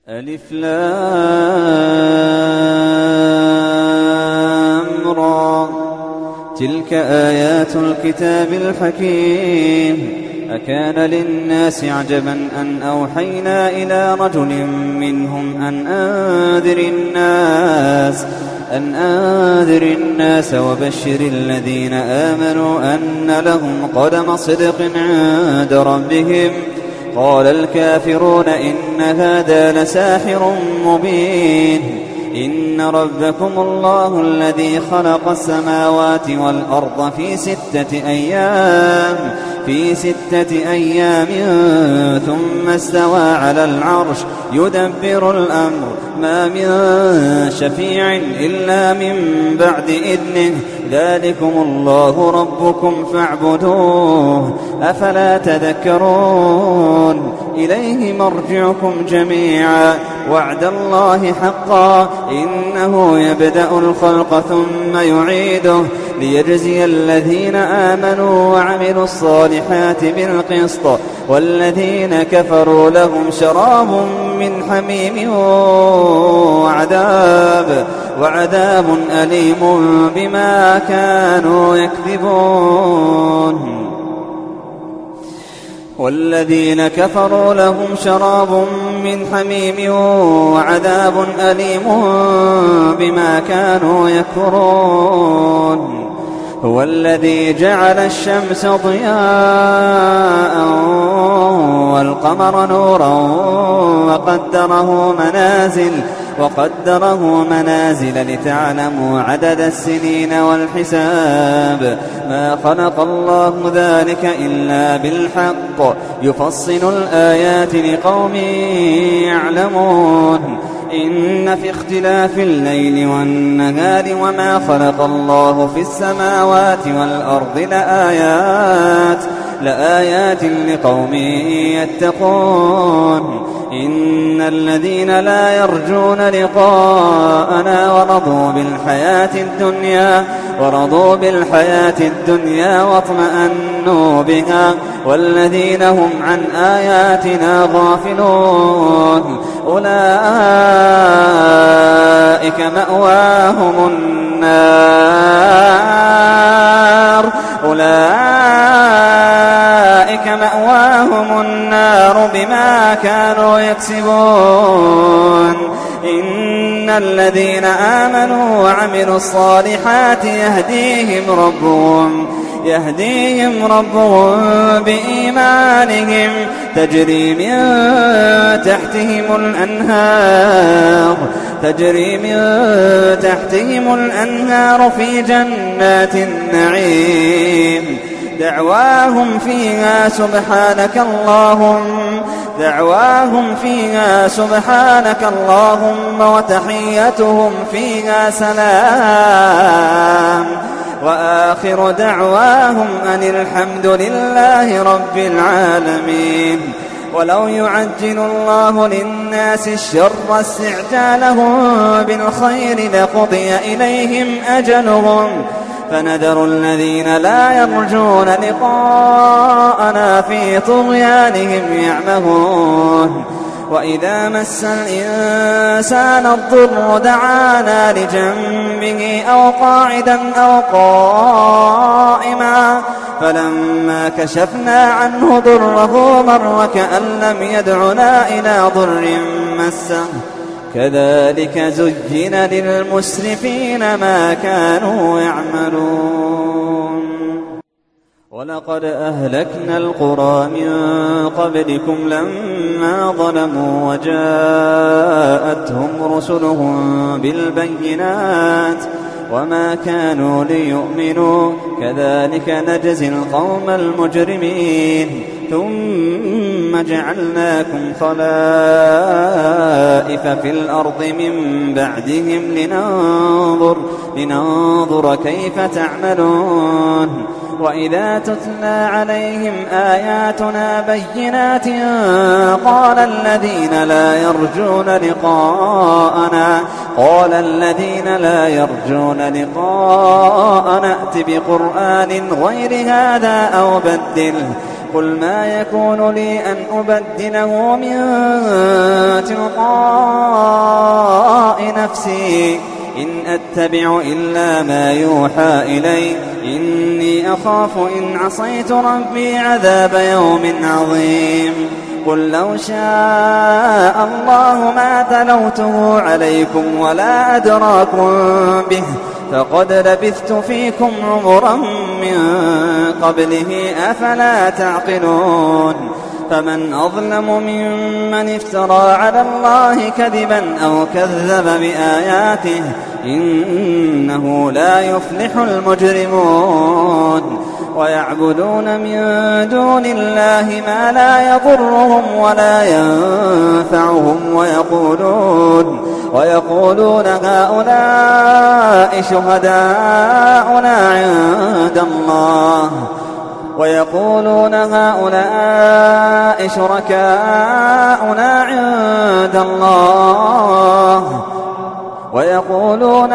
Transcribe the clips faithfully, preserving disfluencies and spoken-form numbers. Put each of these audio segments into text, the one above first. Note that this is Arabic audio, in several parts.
ألف لام را تلك آيات الكتاب الحكيم أكان للناس عجبا أن أوحينا إلى رجل منهم أن أنذر الناس أن أنذر الناس وبشر الذين آمنوا أن لهم قدم صدق عند ربهم قال الكافرون إن هذا لساحر مبين إن ربكم الله الذي خلق السماوات والأرض في ستة أيام في ستة أيام ثم استوى على العرش يدبر الأمر ما من شفيع إلا من بعد إذنه ذلكم الله ربكم فاعبدوه أفلا تذكرون إليه مرجعكم جميعا وعد الله حقا إنه يبدأ الخلق ثم يعيده ليجزي الذين آمنوا وعملوا الصالحات بالقسط والذين كفروا لهم شراب من حميم وعذاب وعذاب أليم بما كانوا يكذبون والذين كفروا لهم شراب من حميم وعذاب أليم بما كانوا يكفرون هو الذي جعل الشمس ضياء والقمر نورا وقدره منازل وقدره منازل لتعلموا عدد السنين والحساب ما خلق الله ذلك إلا بالحق يفصل الآيات لقوم يعلمون إن في اختلاف الليل والنهار وما خلق الله في السماوات والأرض لآيات لآيات لقوم يتقون إن الذين لا يرجون لقاءنا ورضوا بالحياة الدنيا ورضوا بالحياة الدنيا واطمأنوا بها والذين هم عن آياتنا غافلون أولئك مأواهم النار أولئك مأواهم النار بما كانوا يكسبون إن الذين آمنوا وعملوا الصالحات يهديهم ربهم يهديهم ربهم بإيمانهم تجري من تحتهم الأنهار تجري من تحتهم الأنهار في جنات النعيم دعواهم فيها سبحانك اللهم دعواهم فيها سبحانك اللهم وتحيتهم فيها سلام وآخر دعواهم أن الحمد لله رب العالمين ولو يعجل الله للناس الشر استعجالهم بالخير لقضي إليهم أجلهم فنذر الذين لا يرجون لقاءنا في طغيانهم يعمهون وإذا مس الإنسان الضر دعانا لجنبه أو قاعدا أو قائما فلما كشفنا عنه ضره مر كأن لم يدعنا إلى ضر مسه كذلك زين للمسرفين ما كانوا يعملون ولقد أهلكنا القرى من قبلكم لما ظلموا وجاءتهم رسلهم بالبينات وما كانوا ليؤمنوا كذلك نجزي القوم المجرمين ثم جعلناكم خلائف في الأرض من بعدهم لننظر, لننظر كيف تعملون وإذا تتلى عليهم آياتنا بينات قال الذين لا يرجون لقاءنا قال الذين لا يرجون لقاءنا ائت بقرآن غير هذا أو بدله قل ما يكون لي أن أبدله من تلقاء نفسي إن أتبع إلا ما يوحى إلي إني أخاف إن عصيت ربي عذاب يوم عظيم قل لو شاء الله ما تلوته عليكم ولا أدراكم به فقد لبثت فيكم عمرا من قبله أفلا تعقلون فمن أظلم ممن افترى على الله كذبا أو كذب بآياته إنه لا يفلح المجرمون ويعبدون من دون الله ما لا يضرهم ولا ينفعهم ويقولون, ويقولون هؤلاء شهداؤنا عند الله ويقولون هؤلاء شركاؤنا عند الله ويقولون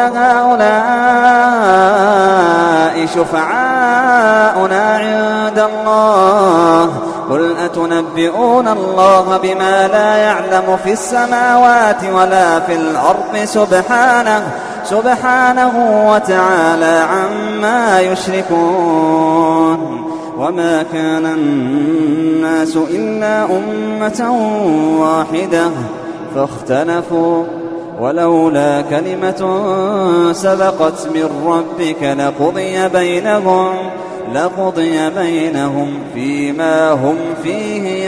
هؤلاء شفعاؤنا عند الله قل أتنبئون الله بما لا يعلم في السماوات ولا في الأرض سبحانه سبحانه وتعالى عما يشركون وما كان الناس إلا أمة واحدة فاختلفوا ولولا كلمة سبقت من ربك لقضي بينهم لقضي بينهم فيما هم فيه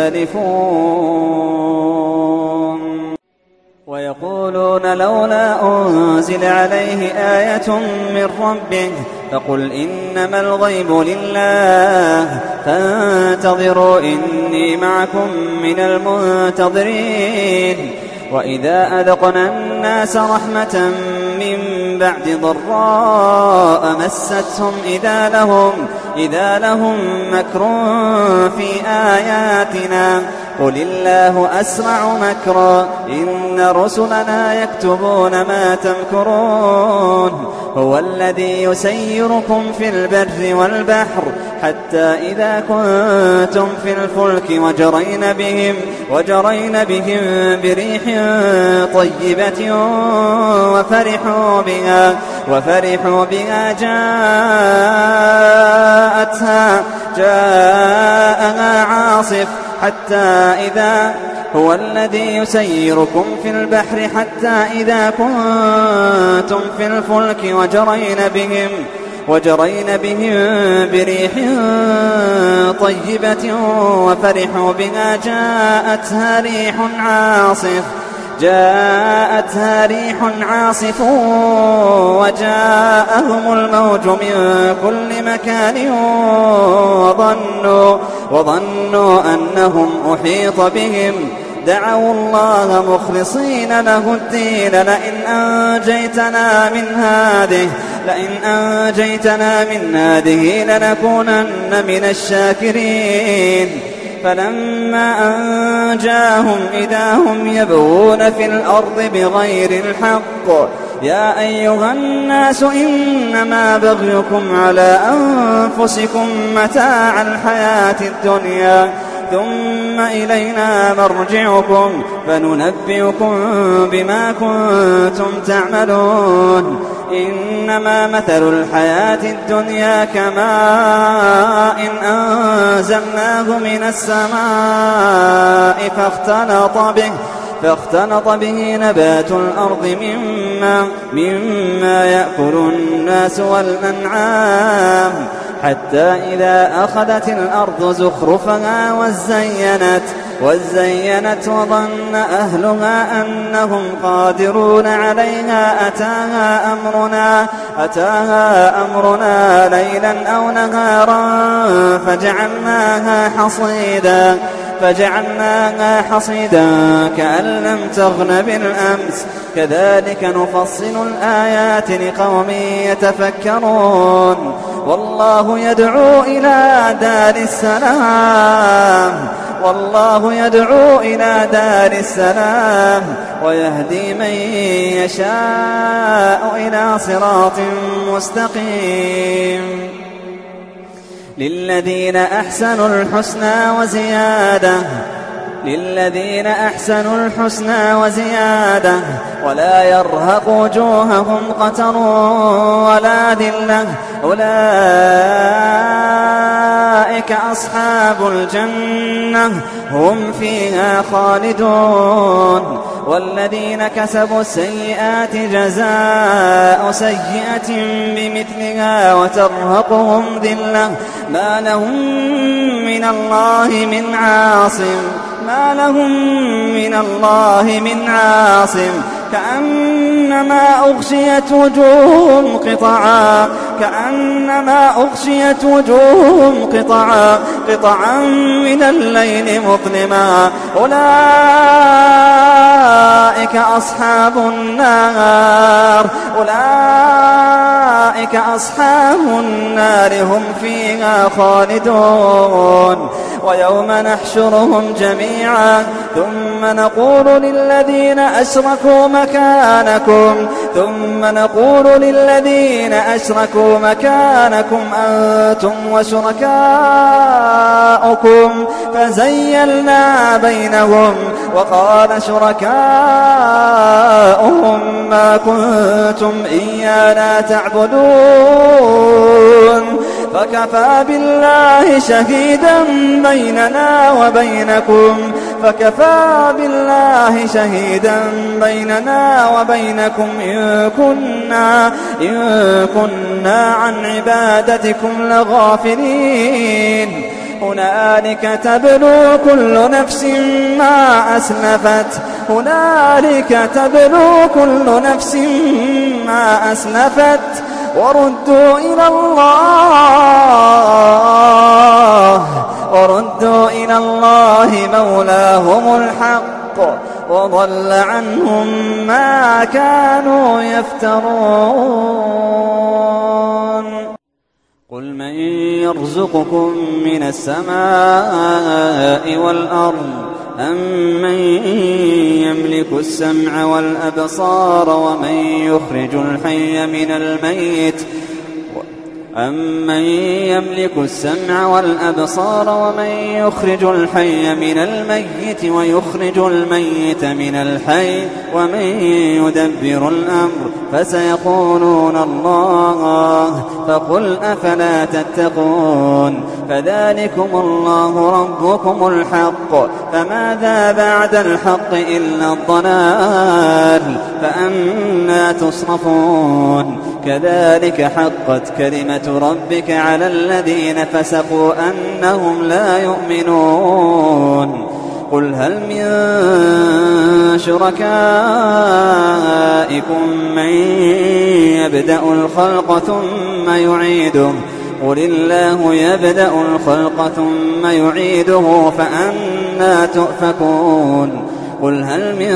يختلفون ويقولون لولا أنزل عليه آية من ربه فقل إنما الغيب لله فانتظروا إني معكم من المنتظرين وإذا أذقنا الناس رحمة من بعد ضراء مستهم إذا لهم, إذا لهم مكر في آياتنا قل الله أسرع مكرا إن رسلنا يكتبون ما تمكرون هو الذي يسيركم في البر والبحر حتى إذا كنتم في الفلك وجرين بهم, وجرين بهم بريح طيبة وفرحوا بها, وفرحوا بها جاءتها, جاءها عاصف حتى إذا هو الذي يسيركم في البحر حتى إذا كنتم في الفلك وجرين بهم, وجرين بهم بريح طيبة وفرحوا بها جاءتها ريح عاصف جاءتها ريح عاصف وجاءهم الموج من كل مكان وظنوا, وظنوا أنهم أحيط بهم دعوا الله مخلصين له الدين لئن أنجيتنا من هذه لئن أنجيتنا من هذه لنكونن من الشاكرين فلما أنجاهم إذا هم يبغون في الأرض بغير الحق يا أيها الناس إنما بغيكم على أنفسكم متاع الحياة الدنيا ثم إلينا مرجعكم فننبئكم بما كنتم تعملون إنما مثل الحياة الدنيا كماء إن أنزلناه من السماء فاختلط به فاختلط به نبات الأرض مما, مما يأكل الناس والأنعام حتى إذا أخذت الأرض زخرفها وزينت, وزينت وظن أهلها أنهم قادرون عليها أتاها أمرنا, أتاها أمرنا ليلا أو نهارا فجعلناها حصيدا فجعلناها حصيدا كأن لم تغن بالأمس كذلك نفصل الآيات لقوم يتفكرون والله يدعو إلى دار السلام والله يدعو إلى دار السلام ويهدي من يشاء إلى صراط مستقيم للذين أحسنوا الحسنى وزيادة للذين أحسنوا الحسنى وزيادة ولا يرهق وجوههم قتر ولا ذلة أولئك أصحاب الجنة هم فيها خالدون والذين كسبوا السيئات جزاء سيئة بمثلها وترهقهم ذلة ما لهم من الله من عاصم ما لهم من الله من عاصم كأنما أغشيت وجوههم قطعا كأنما أغشيت وجوههم قطعا قطعا من الليل مظلما أولئك أصحاب النار أولئك أصحاب النار هم فيها خالدون ويوم نحشرهم جميعا ثم نقول للذين أشركوا مكانكم ثم نقول للذين أشركوا مكانكم أنتم وشركاؤكم فزيلنا بينهم وقال شركاؤهم ما كنتم إيانا تعبدون فكفى بالله شهيدا بيننا وبينكم فكفى بالله شهيدا بيننا وبينكم إن كنا, إن كنا عن عبادتكم لغافلين هنالك تبلو كل نفس ما أسلفت هنالك تبلو كل نفس ما أسلفت وردوا إلى الله وردوا إلى الله مولاهم الحق وضل عنهم ما كانوا يفترون قل من يرزقكم من السماء والأرض أم من يملك السمع والأبصار ومن يخرج الحي من الميت أمن يملك السمع والأبصار ومن يخرج الحي من الميت ويخرج الميت من الحي ومن يدبر الأمر فسيقولون الله فقل أفلا تتقون فذلكم الله ربكم الحق فماذا بعد الحق إلا الضلال فأنى تصرفون كذلك حقت كلمة ربك على الذين فسقوا أنهم لا يؤمنون قل هل من شركائكم من يبدأ الخلق ثم يعيده قل الله يبدأ الخلق ثم يعيده فأنى تؤفكون قل هل من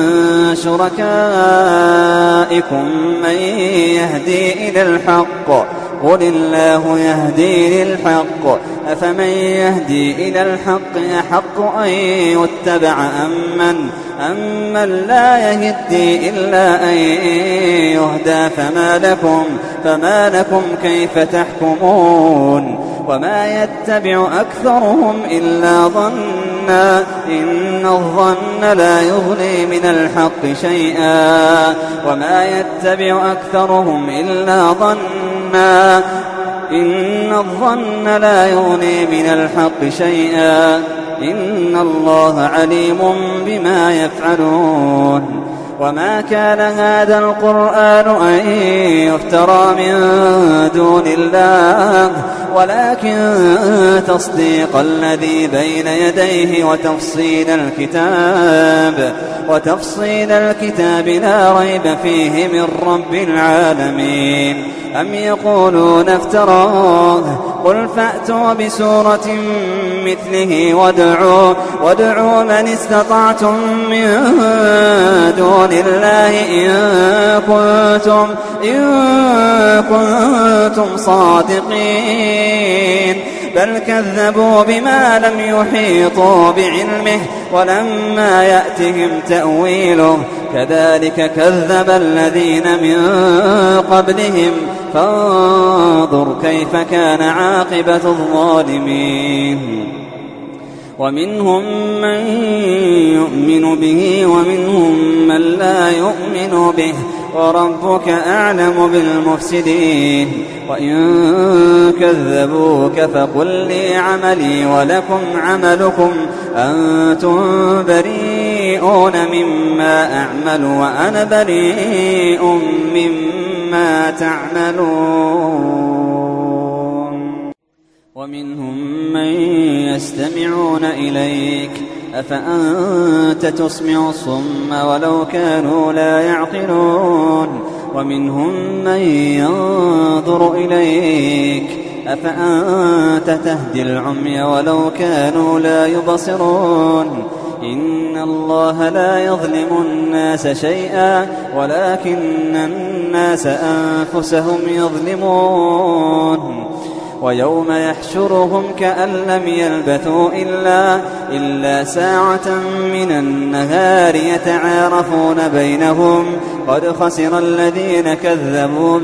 شركائكم من يهدي إلى الحق قل الله يهدي للحق أفمن يهدي إلى الحق أحق أن يتبع أمن أمن لا يهدي إلا أن يهدى فما لكم فما لكم كيف تحكمون وما يتبع أكثرهم إلا ظنا إن الظن لا يغني من الحق شيئا وما يتبع أكثرهم إلا ظنا إن الظن لا يغني من الحق شيئا إن الله عليم بما يفعلون وما كان هذا القرآن أن يفترى من دون الله ولكن تصديق الذي بين يديه وتفصيل الكتاب وتفصيل الكتاب لا ريب فيه من رب العالمين أم يقولون افتراه قل فأتوا بسورة مثله وادعوا, وادعوا من استطعتم من دون الله إن كنتم, إن كنتم صادقين بل كذبوا بما لم يحيطوا بعلمه ولما يأتهم تأويله كذلك كذب الذين من قبلهم فانظر كيف كان عاقبة الظالمين ومنهم من يؤمن به ومنهم من لا يؤمن به وربك أعلم بالمفسدين وإن كذبوك فقل لي عملي ولكم عملكم أنتم بريئون مما أعمل وأنا بريء مما تعملون ومنهم من يستمعون إليك أفأنت تسمع الصم ولو كانوا لا يعقلون ومنهم من ينظر إليك أفأنت تهدي العمي ولو كانوا لا يبصرون إن الله لا يظلم الناس شيئا ولكن الناس أنفسهم يظلمون ويوم يحشرهم كأن لم يلبثوا إلا, إلا ساعة من النهار يتعارفون بينهم قد خسر الذين كذبوا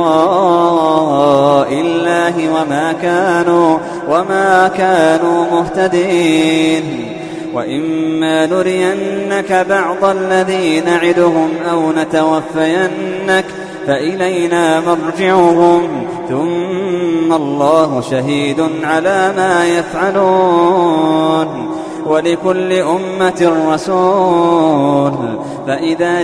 بلقاء الله وما كانوا, وما كانوا مهتدين وإما نرينك بعض الذي نعدهم أو نتوفينك فإلينا مرجعهم ثم الله شهيد على ما يفعلون ولكل أمة رسول فإذا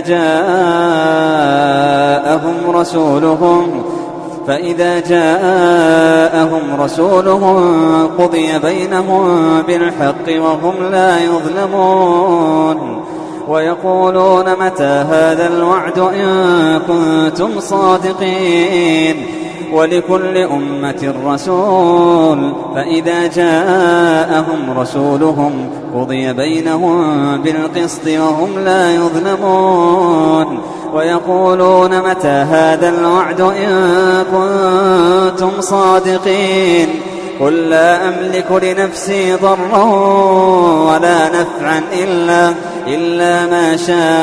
جاءهم رسولهم فإذا جاءهم رسولهم قضي بينهم بالحق وهم لا يظلمون ويقولون متى هذا الوعد إن كنتم صادقين ولكل أمة رسول فإذا جاءهم رسولهم قضي بينهم بالقسط وهم لا يظلمون ويقولون متى هذا الوعد إن كنتم صادقين قل لا أملك لنفسي ضرا ولا نفعا إلا, إلا ما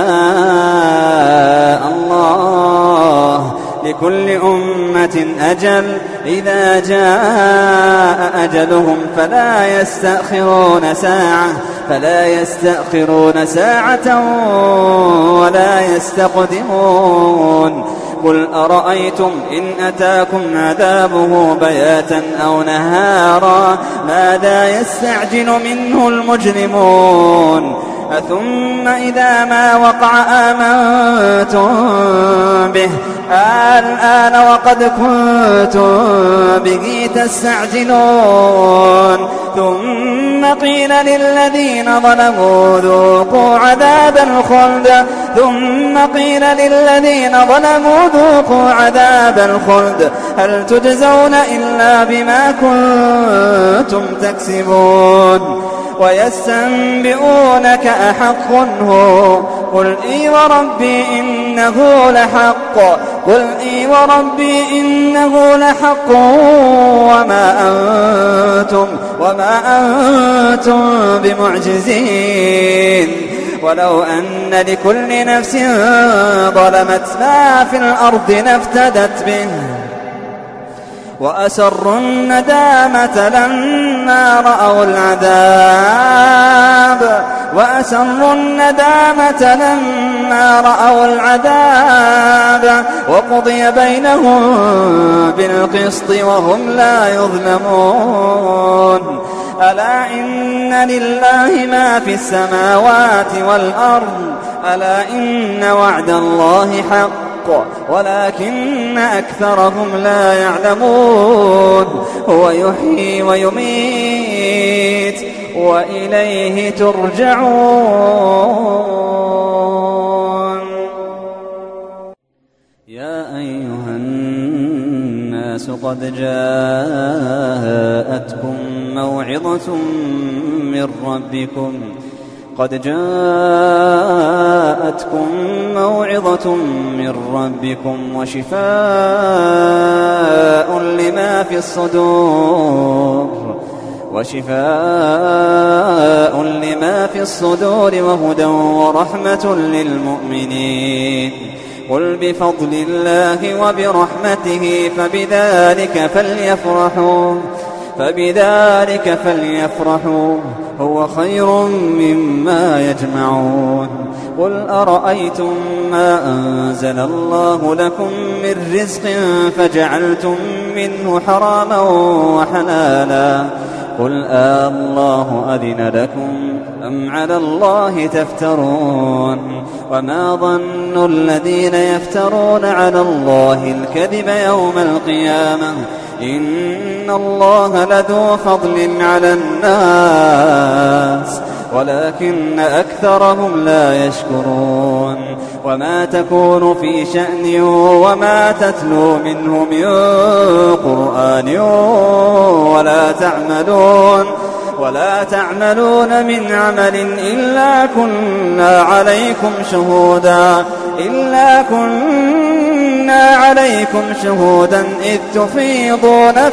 شاء الله لكل أمة أجل إذا جاء أجلهم فلا يستأخرون ساعة فلا يستأخرون ساعة ولا يستقدمون قل أرأيتم إن أتاكم عذابه بياتا أو نهارا ماذا يستعجل منه المجرمون أثم إذا ما وقع آمنتم به الآن وقد كنتم به تستعجلون ثم قيل للذين ظلموا ذوقوا عذاب الخلد ثم قيل للذين ظلموا ذوقوا عذاب الخلد هل تجزون إلا بما كنتم تكسبون ويستنبئونك أحق هو قل إي وربي إنه لحق قل إي وربي إنه لحق وما أنتم وما أنتم بمعجزين ولو أن لكل نفس ظلمت ما في الأرض لافتدت به وأسروا الندامة لما رأوا العذاب وأسروا الندامة لما رأوا العذاب وقضي بينهم بالقسط وهم لا يظلمون ألا إن لله ما في السماوات والأرض ألا إن وعد الله حق ولكن أكثرهم لا يعلمون هو يحيي ويميت وإليه ترجعون يا أيها الناس قد جاءتكم موعظة من ربكم قد جاءتكم موعظة من ربكم وشفاء لما في الصدور وشفاء لما في الصدور وهدى ورحمة للمؤمنين. قل بفضل الله وبرحمته فبذلك فليفرحوا فبذلك فليفرحوا هو خير مما يجمعون. قل أرأيتم ما أنزل الله لكم من رزق فجعلتم منه حراما وحلالا قل آه الله أذن لكم أم على الله تفترون. وما ظن الذين يفترون على الله الكذب يوم القيامة إن الله لذو فضل على الناس ولكن أكثرهم لا يشكرون. وما تكون في شأن وما تتلو منه من قرآن ولا تعملون ولا تعملون من عمل إلا كنا عليكم شهودا إلا كنا عليكم شهودا إذ تفيضون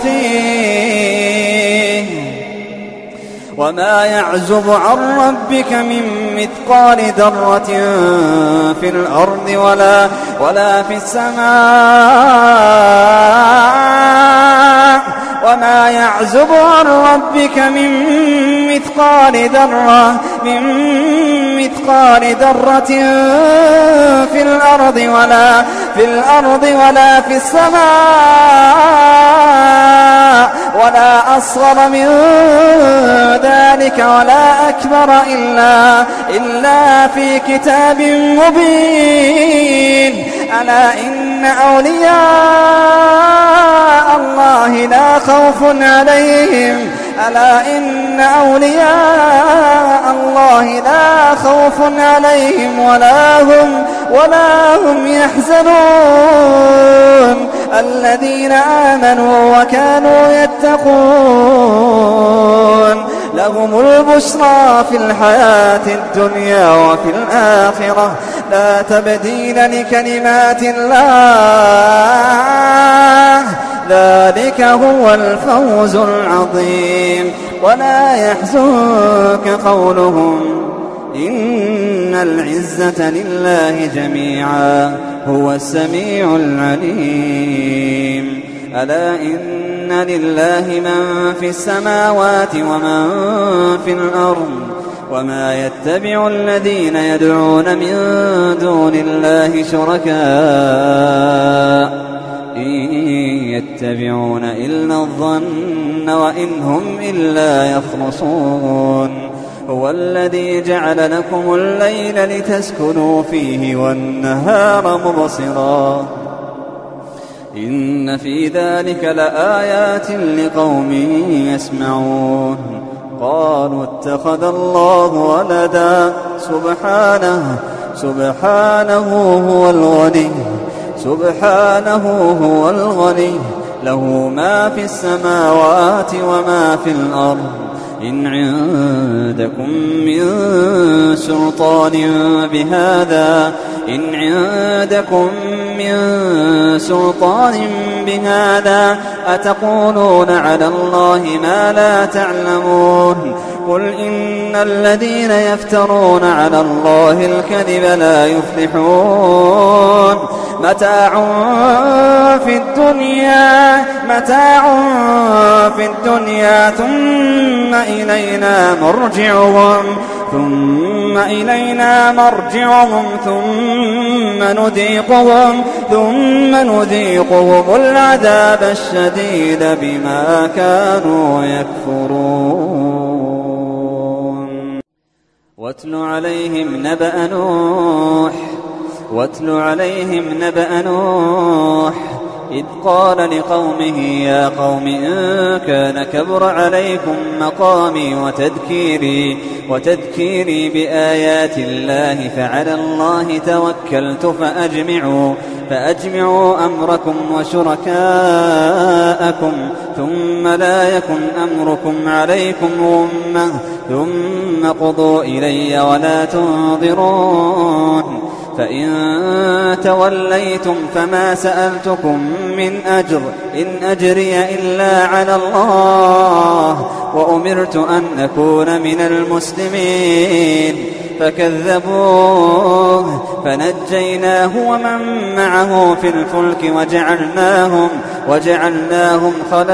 فيه. وما يعزب عن ربك من مثقال ذرة في الأرض ولا ولا في السماء وما يعزب عن ربك من مثقال ذرة من مثقال ذرة في الأرض ولا في الأرض ولا في السماء ولا أصغر من ذلك ولا أكبر إلا إلا في كتاب مبين. ألا إن أولياء الله لا خوف عليهم ألا إن أولياء الله لا خوف عليهم ولا هم ولا هم يحزنون الذين آمنوا وكانوا يتقون لهم البشرى في الحياة الدنيا وفي الآخرة لا تبديل لكلمات الله ذلك هو الفوز العظيم. ولا يحزنك قولهم إن العزة لله جميعا هو السميع العليم. ألا إن لله من في السماوات ومن في الأرض وما يتبع الذين يدعون من دون الله شركاء إن يتبعون إلا الظن وإن هم إلا يخرصون. هو الذي جعل لكم الليل لتسكنوا فيه والنهار مبصرا إن في ذلك لآيات لقوم يسمعون. قالوا اتخذ الله ولدا سبحانه سبحانه هو الغني سبحانه هو الغني له ما في السماوات وما في الأرض إن عندكم من سلطان بهذا إن عندكم من سلطان بهذا أتقولون على الله ما لا تعلمون. قل إن الذين يفترون على الله الكذب لا يفلحون. متاع في الدنيا متاع في الدنيا ثم إلينا مرجعهم ثم إلينا مرجعهم ثم نذيقهم ثم نذيقهم العذاب الشديد بما كانوا يكفرون. واتل عليهم نبأ نوح واتل عليهم نبأ نوح إذ قال لقومه يا قوم إن كان كبر عليكم مقامي وتذكيري وتذكيري بآيات الله فعلى الله توكلت فأجمعوا فأجمعوا أمركم وشركاءكم ثم لا يكن أمركم عليكم غمة ثم قضوا إلي ولا تنظرون. فإن توليتم فما سألتكم من أجر إن أجري إلا على الله وأمرت أن أكون من المسلمين فكذبوه فنجيناه ومن معه في الفلك وجعلناهم, وجعلناهم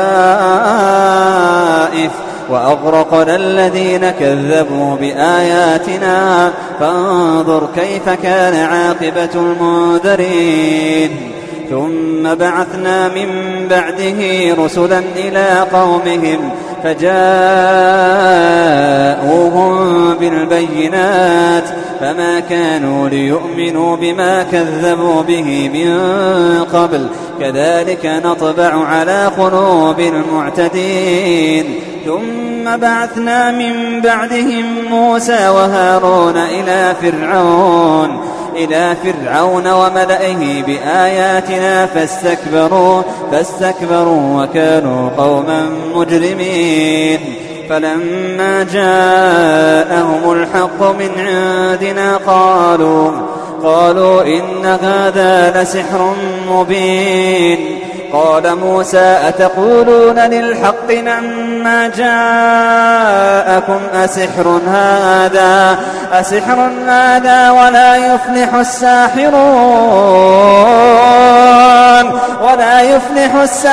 خلائف وأغرقنا الذين كذبوا بآياتنا فانظر كيف كان عاقبة المنذرين. ثم بعثنا من بعده رسلا إلى قومهم فجاءوهم بالبينات فما كانوا ليؤمنوا بما كذبوا به من قبل كذلك نطبع على قلوب المعتدين. ثم بعثنا من بعدهم موسى وهارون إلى فرعون إلى فرعون وملئه بآياتنا فاستكبروا, فاستكبروا وكانوا قوما مجرمين. فلما جاءهم الحق من عندنا قالوا, قالوا إن هذا لسحر مبين. قال موسى أتقولون للحق لما جاءكم أسحر هذا, أسحر هذا ولا يفلح الساحرون, ولا يفلح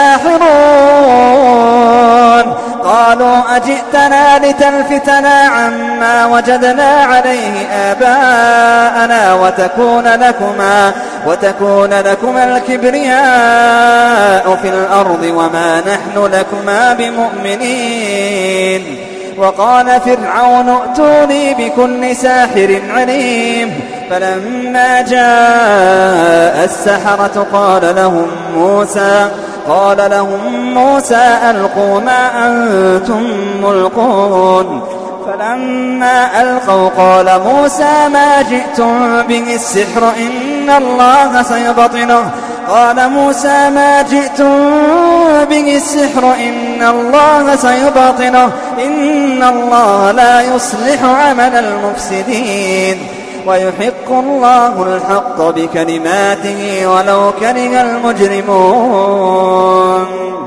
الساحرون. قالوا أجئتنا لتلفتنا عما وجدنا عليه آباءنا وتكون لكما, وتكون لكما الكبرياء في الأرض وما نحن لكما بمؤمنين. وقال فرعون ائتوني بكل ساحر عليم. فلما جاء السحرة قال لهم موسى قال لهم موسى ألقوا ما أنتم ملقون. فلما ألقوا قال موسى ما جئتم به السحر إن الله سيبطله. قال موسى ما جئتم به السحر إن الله سيبطله إن الله لا يصلح عمل المفسدين ويحق الله الحق بكلماته ولو كره المجرمون.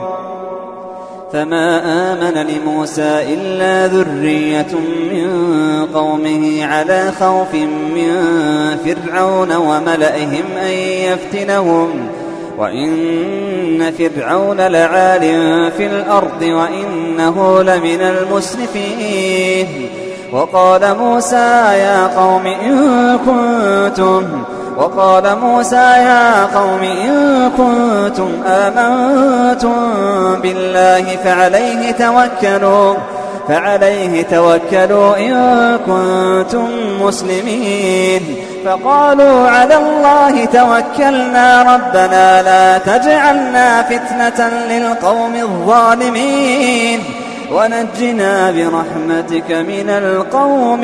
فما آمن لموسى إلا ذرية من قومه على خوف من فرعون وملئهم أن يفتنهم وإن فرعون لعال في الأرض وإنه لمن المسرفين. وقال موسى يا قوم إن كنتم وقال موسى يا قوم إن كنتم آمنتم بالله فعليه توكلوا فعليه توكلوا إن كنتم مسلمين. فقالوا على الله توكلنا ربنا لا تجعلنا فتنة للقوم الظالمين ونجنا برحمتك من القوم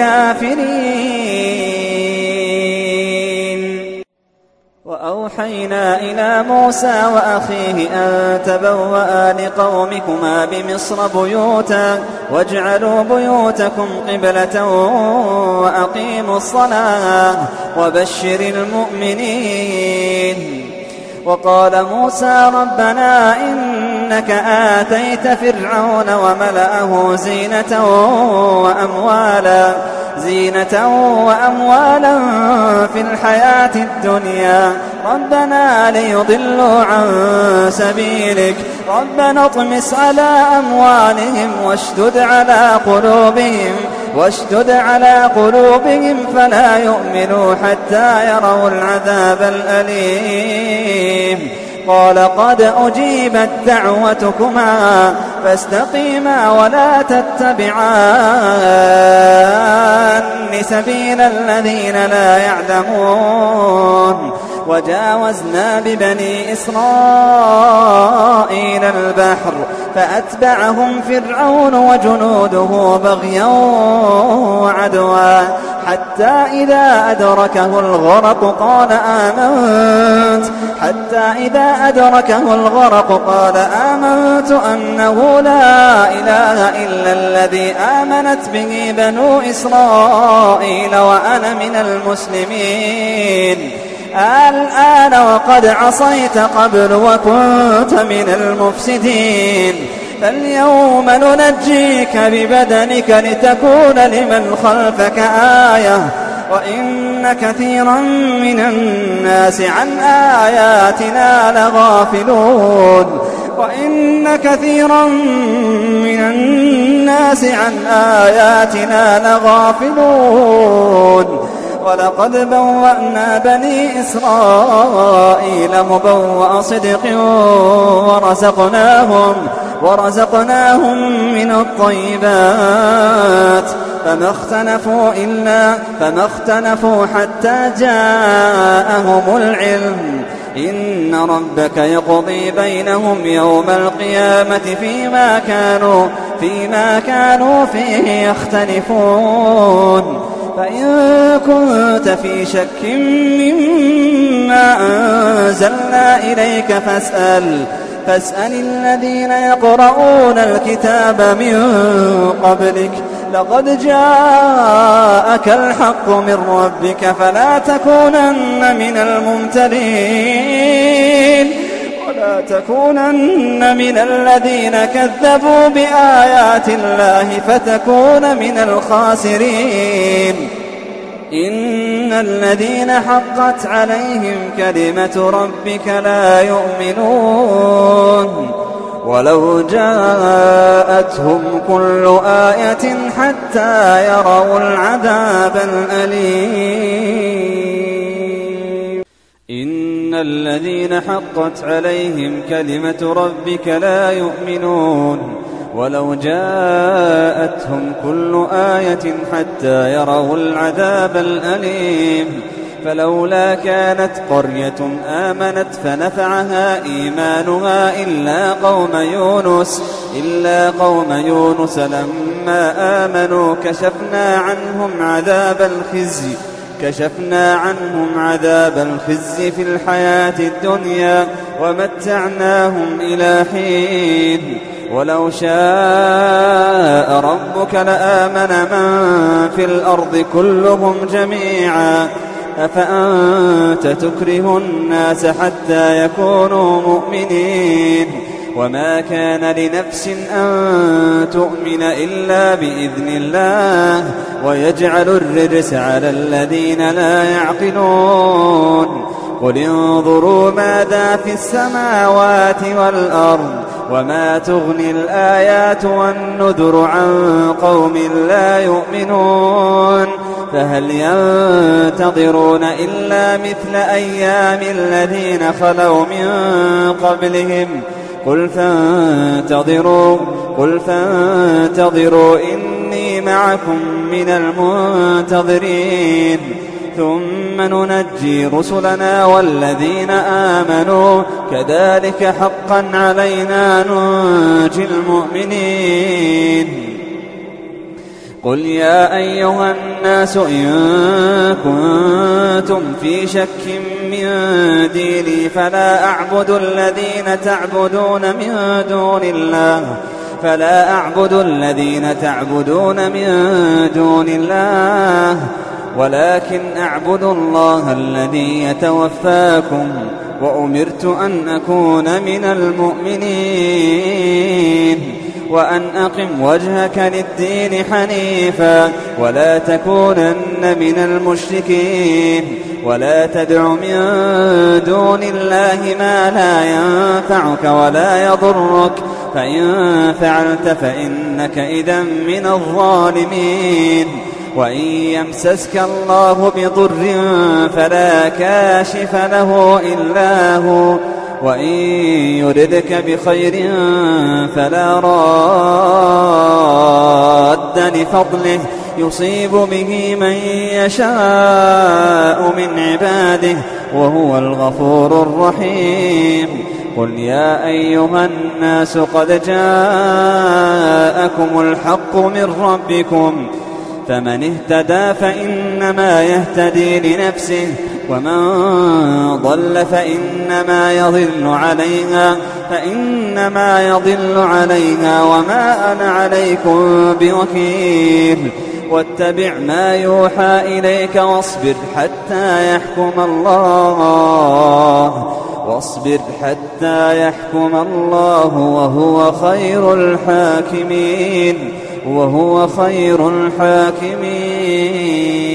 الكافرين. وأوحينا إلى موسى وأخيه أن تبوأ لقومكما بمصر بيوتا واجعلوا بيوتكم قبلة وأقيموا الصلاة وبشر المؤمنين. وقال موسى ربنا إنك آتيت فرعون وملأه زينة وأموالا زينة وأموالا في الحياة الدنيا ربنا ليضلوا عن سبيلك ربنا اطمس على أموالهم واشدد على قلوبهم واشدد على قلوبهم فلا يؤمنوا حتى يروا العذاب الأليم. قال قد أجيبت دعوتكما فاستقيما ولا تتبعان سبيل الذين لا يعلمون وجاوزنا ببني إسرائيل البحر فأتبعهم فرعون وجنوده بغيا وعدوا حتى إذا أدركه الغرق قال آمنت حتى إذا أدركه الغرق قال آمنت أنه لا إله إلا الذي آمنت به بنو إسرائيل وأنا من المسلمين الآن وقد عصيت قبل وكنت من المفسدين فاليوم ننجيك ببدنك لتكون لمن خلفك آية وإن كثيرا من الناس عن آياتنا لغافلون وإن كثيرا من الناس عن آياتنا لغافلون ولقد بوأنا بني إسرائيل مبوأ صدق ورزقناهم ورزقناهم من الطيبات فما اختلفوا إلا فما اختلفوا حتى جاءهم العلم إن ربك يقضي بينهم يوم القيامة فيما كانوا فيما كانوا فيه يختلفون فإن كنت في شك مما أنزلنا إليك فاسأل فاسأل الذين يقرؤون الكتاب من قبلك لقد جاءك الحق من ربك فلا تكونن من الممترين ولا تكونن من الذين كذبوا بآيات الله فتكون من الخاسرين إن الذين حقت عليهم كلمة ربك لا يؤمنون ولو جاءتهم كل آية حتى يروا العذاب الأليم إن الذين حقت عليهم كلمة ربك لا يؤمنون ولو جاءتهم كل آية حتى يروا العذاب الأليم فلولا كانت قرية آمنت فنفعها إيمانها إلا قوم يونس إلا قوم يونس لما آمنوا كشفنا عنهم عذاب الخزي كشفنا عنهم عذاب الخزي في الحياة الدنيا ومتعناهم إلى حين ولو شاء ربك لآمن من في الأرض كلهم جميعا أفأنت تكره الناس حتى يكونوا مؤمنين وما كان لنفس أن تؤمن إلا بإذن الله ويجعل الرجس على الذين لا يعقلون قل انظروا ماذا في السماوات والأرض وما تغني الآيات والنذر عن قوم لا يؤمنون فهل ينتظرون إلا مثل أيام الذين خلوا من قبلهم قل فانتظروا قل فانتظروا إني معكم من المنتظرين ثم ننجي رسلنا والذين آمنوا كذلك حقا علينا ننجي المؤمنين قل يا أيها الناس إن كنتم في شك من ديني فلا أعبد الذين تعبدون من دون الله فلا أعبد الذين تعبدون من دون الله ولكن أعبد الله الذي يتوفاكم وأمرت أن أكون من المؤمنين وأن أقم وجهك للدين حنيفا ولا تكونن من المشركين ولا تدع من دون الله ما لا ينفعك ولا يضرك فإن فعلت فإنك إذا من الظالمين وإن يمسسك الله بضر فلا كاشف له إلا هو وإن يردك بخير فلا راد لفضله يصيب به من يشاء من عباده وهو الغفور الرحيم. قل يا أيها الناس قد جاءكم الحق من ربكم فمن اهتدى فإنما يهتدي لنفسه ومن ضل فإنما يضل عليها فإنما يضل عليها وما أنا عليكم بوكيل. واتبع ما يوحى إليك واصبر حتى يحكم الله واصبر حتى يحكم الله وهو خير الحاكمين وهو خير الحاكمين.